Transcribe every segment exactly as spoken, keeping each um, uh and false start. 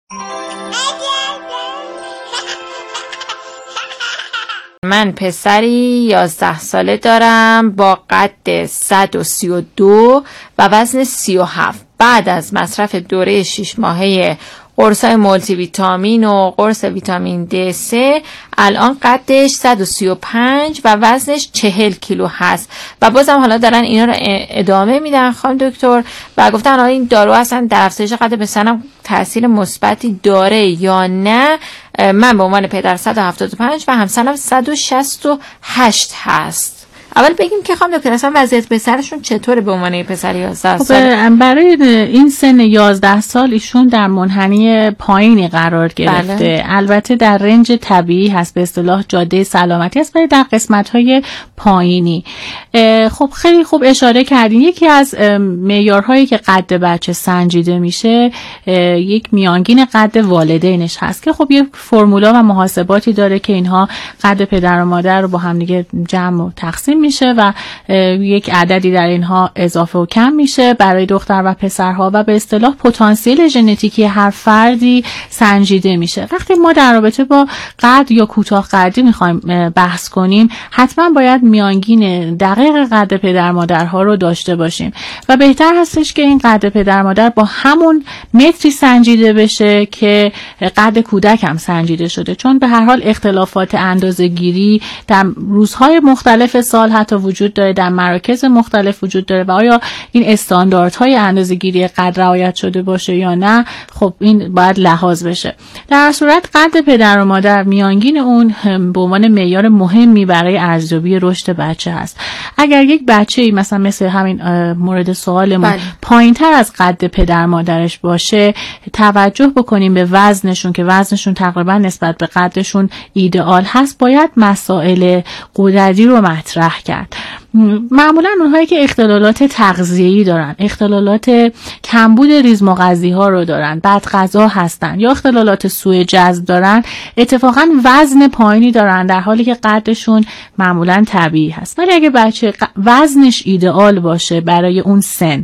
من پسری یازده ساله دارم با قد صد و سی و دو و وزن سی و هفت. بعد از مصرف دوره شش ماهه قرصای مولتی ویتامین و قرص ویتامین دی سه الان قدش صد و سی و پنج و وزنش چهل کیلو هست و بازم حالا دارن اینا رو ادامه میدن خانم دکتر و گفتن حالا این دارو اصلا در افزایش قد پسرم تاثیر مثبتی داره یا نه. من به عنوان پدر صد و هفتاد و پنج و همسرم صد و شصت و هشت هست. اول بگیم که خانم دکتر اصلا وضعیت پسرشون چطوره به عنوان پسر یازده ساله؟ برای این سن یازده سال ایشون در منحنی پایینی قرار گرفته. بله. البته در رنج طبیعی هست، به اصطلاح جاده سلامتی هست، ولی در قسمت‌های پایینی. خب خیلی خوب اشاره کردین. یکی از معیارهایی که قد بچه سنجیده میشه یک میانگین قد والدینش هست که خب یک فرمولا و محاسباتی داره که اینها قد پدر و مادر رو با هم دیگه جمع و تقسیم میشه و یک عددی در اینها اضافه و کم میشه برای دختر و پسرها و به اصطلاح پتانسیل ژنتیکی هر فردی سنجیده میشه. وقتی ما در رابطه با قد یا کوتاه قدی میخوایم بحث کنیم حتما باید میانگین دقیق قد پدر مادرها رو داشته باشیم و بهتر هستش که این قد پدر مادر با همون متری سنجیده بشه که قد کودک هم سنجیده شده، چون به هر حال اختلافات اندازه‌گیری در روزهای مختلف سال حتی وجود داره، در مراکز مختلف وجود داره و آیا این استانداردهای اندازه‌گیری قد رعایت شده باشه یا نه، خب این باید لحاظ بشه. در صورت قد پدر و مادر میانگین اون به عنوان معیار مهمی برای ارزیابی رشد بچه هست. اگر یک بچه‌ای مثلا مثل همین مورد سوالمون پایین‌تر از قد پدر مادرش باشه، توجه بکنیم به وزنشون که وزنشون تقریبا نسبت به قدشون ایدئال هست، باید مسائل غددی رو مطرح کرد. معمولا اونهایی که اختلالات تغذیه‌ای دارن، اختلالات کمبود ریزمغذی ها رو دارن، بدغذا هستن یا اختلالات سوء جذب دارن، اتفاقا وزن پایینی دارن در حالی که قدشون معمولا طبیعی هست. ولی اگه بچه وزنش ایدئال باشه برای اون سن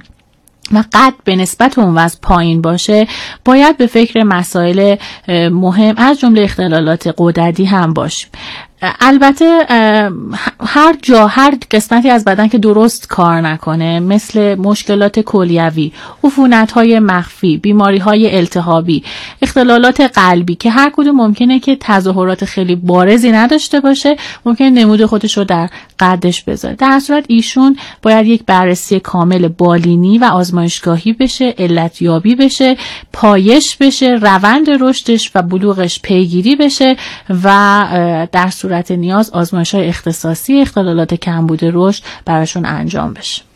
و قد به نسبت اون وزن پایین باشه، باید به فکر مسائل مهم از جمله اختلالات غددی هم باشیم. البته هر جا هر قسمتی از بدن که درست کار نکنه، مثل مشکلات کلیوی، عفونت‌های مخفی، بیماری‌های التهابی، اختلالات قلبی که هر کدوم ممکنه که تظاهرات خیلی بارزی نداشته باشه، ممکنه نمود خودش رو در قدش بذاره. در صورت ایشون باید یک بررسی کامل بالینی و آزمایشگاهی بشه، علت یابی بشه، پایش بشه، روند رشدش و بلوغش پیگیری بشه و در صورت نیاز آزمایش‌های اختصاصی اختلالات کمبود رشد براشون انجام بشه.